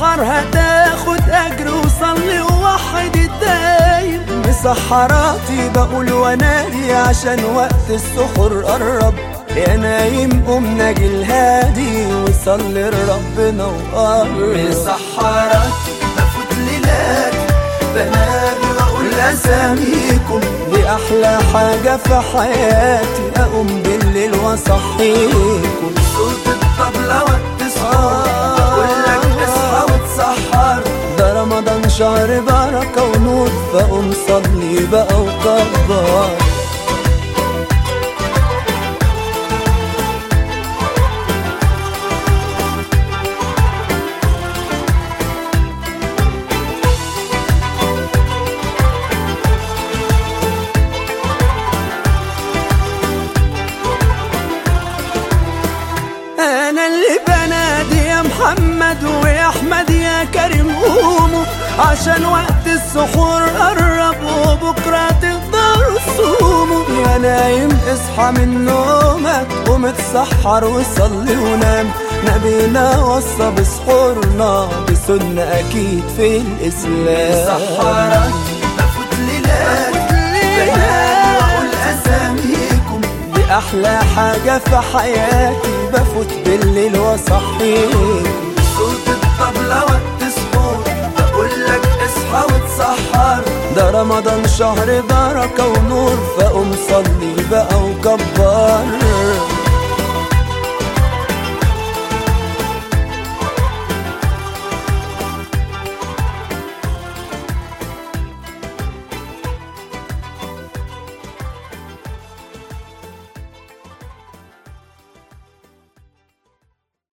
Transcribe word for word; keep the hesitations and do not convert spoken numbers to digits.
مسحر هتاخد اجر، وصلي ووحد الدايم. مسحراتي بقول ونادي عشان وقت السحور قرب، يا نايم قوم ناجي الهادي وصلي لربنا وقرب. مسحراتي بفوت ليلات بنادي واقول اساميكم، دي احلى حاجة في حياتي اقوم بالليل واصحيكم. صوت الطبلة وقت السحور بقولك اصحى وتسحر، ده رمضان شهر بركة ونور، فقوم صلي بقى وكبر. أنا اللي بنادي يا محمد ويا أحمد يا كريم قوموا، عشان وقت السحور قرب وبكرة تقدروا تصوموا. يا نايم اصحى من نومك ومتسحر وصلي ونام، نبينا وصى بسحورنا بسنة أكيد في الإسلام. مسحراتي بفوت ليلات بنادي واقول اساميكم، دي أحلى حاجة في حياتي بفوت بالليل واصحيكم. صوت الطبلة وقت السحور بقولك اصحى وتسحر، ده رمضان شهر بركة ونور، فقوم صلي بقى وكبر.